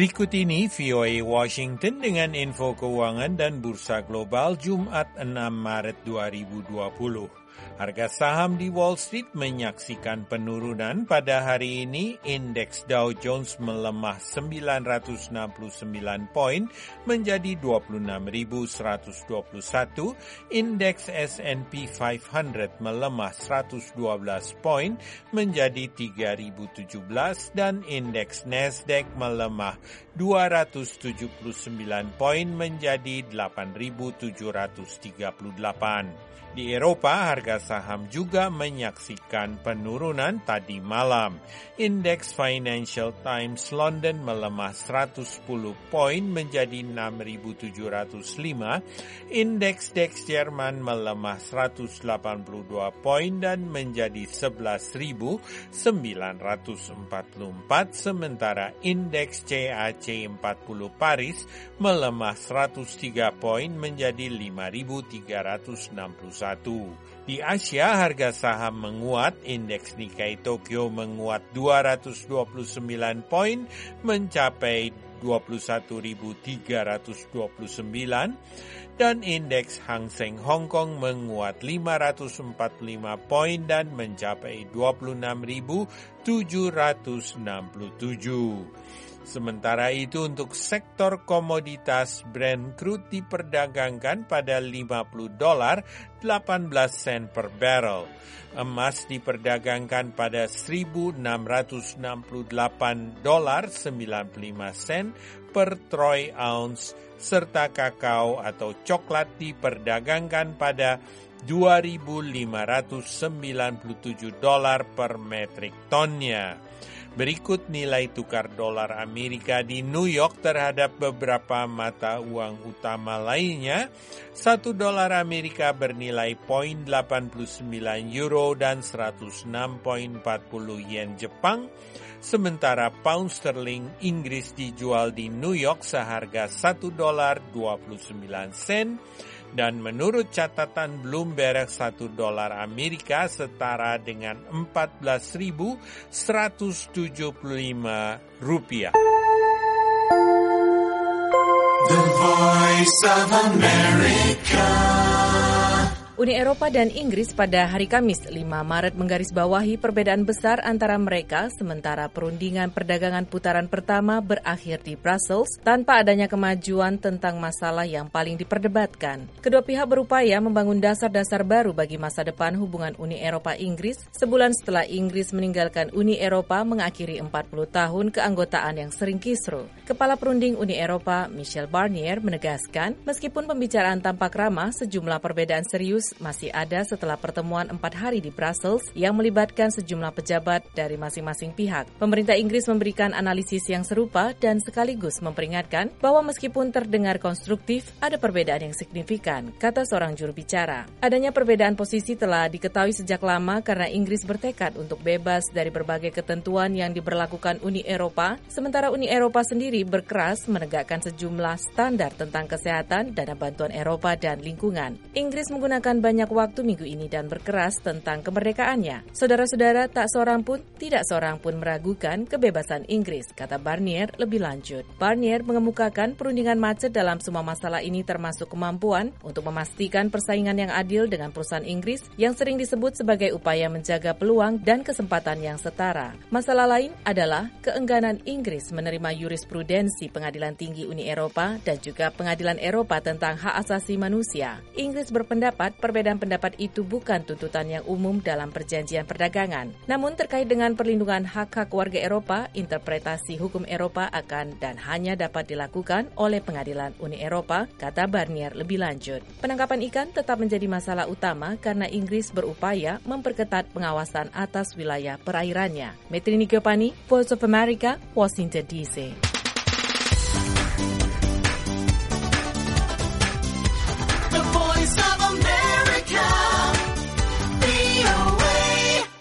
Berikut ini VOA Washington dengan info keuangan dan bursa global Jumat 6 Maret 2020. Harga saham di Wall Street menyaksikan penurunan pada hari ini. Indeks Dow Jones melemah 969 poin menjadi 26.121. Indeks S&P 500 melemah 112 poin menjadi 3.017 dan indeks Nasdaq melemah 279 poin menjadi 8.738. Di Eropa, harga saham juga menyaksikan penurunan tadi malam. Indeks Financial Times London melemah 110 poin menjadi 6.705. Indeks DAX Jerman melemah 182 poin dan menjadi 11.944. Sementara indeks CAC 40 Paris melemah 103 poin menjadi 5.361. Di Asia, harga saham menguat. Indeks Nikkei Tokyo menguat 229 poin mencapai 21.329 dan indeks Hang Seng Hong Kong menguat 545 poin dan mencapai 26.767. Sementara itu untuk sektor komoditas, Brent crude diperdagangkan pada $50.18 per barrel. Emas diperdagangkan pada $1.668.95 per troy ounce, serta kakao atau coklat diperdagangkan pada $2.597 per metrik tonnya. Berikut nilai tukar dolar Amerika di New York terhadap beberapa mata uang utama lainnya. $1 Amerika bernilai 0,89 euro dan 106,40 yen Jepang. Sementara pound sterling Inggris dijual di New York seharga $1.29. Dan menurut catatan Bloomberg, $1 Amerika setara dengan $14.175. The Voice of America. Uni Eropa dan Inggris pada hari Kamis 5 Maret menggarisbawahi perbedaan besar antara mereka sementara perundingan perdagangan putaran pertama berakhir di Brussels tanpa adanya kemajuan tentang masalah yang paling diperdebatkan. Kedua pihak berupaya membangun dasar-dasar baru bagi masa depan hubungan Uni Eropa-Inggris sebulan setelah Inggris meninggalkan Uni Eropa mengakhiri 40 tahun keanggotaan yang sering kisruh. Kepala Perunding Uni Eropa, Michel Barnier, menegaskan meskipun pembicaraan tampak ramah, sejumlah perbedaan serius masih ada setelah pertemuan 4 hari di Brussels yang melibatkan sejumlah pejabat dari masing-masing pihak. Pemerintah Inggris memberikan analisis yang serupa dan sekaligus memperingatkan bahwa meskipun terdengar konstruktif, ada perbedaan yang signifikan, kata seorang juru bicara. Adanya perbedaan posisi telah diketahui sejak lama karena Inggris bertekad untuk bebas dari berbagai ketentuan yang diberlakukan Uni Eropa, sementara Uni Eropa sendiri berkeras menegakkan sejumlah standar tentang kesehatan, dana bantuan Eropa, dan lingkungan. Inggris menggunakan banyak waktu minggu ini dan berkeras tentang kemerdekaannya. Saudara-saudara, tidak seorang pun meragukan kebebasan Inggris, kata Barnier lebih lanjut. Barnier mengemukakan perundingan macet dalam semua masalah ini termasuk kemampuan untuk memastikan persaingan yang adil dengan perusahaan Inggris yang sering disebut sebagai upaya menjaga peluang dan kesempatan yang setara. Masalah lain adalah keengganan Inggris menerima jurisprudensi Pengadilan Tinggi Uni Eropa dan juga Pengadilan Eropa tentang hak asasi manusia. Inggris berpendapat perbedaan pendapat itu bukan tuntutan yang umum dalam perjanjian perdagangan. Namun terkait dengan perlindungan hak-hak warga Eropa, interpretasi hukum Eropa akan dan hanya dapat dilakukan oleh Pengadilan Uni Eropa, kata Barnier lebih lanjut. Penangkapan ikan tetap menjadi masalah utama karena Inggris berupaya memperketat pengawasan atas wilayah perairannya. Metrini Giovanni, Voice of America, Washington DC.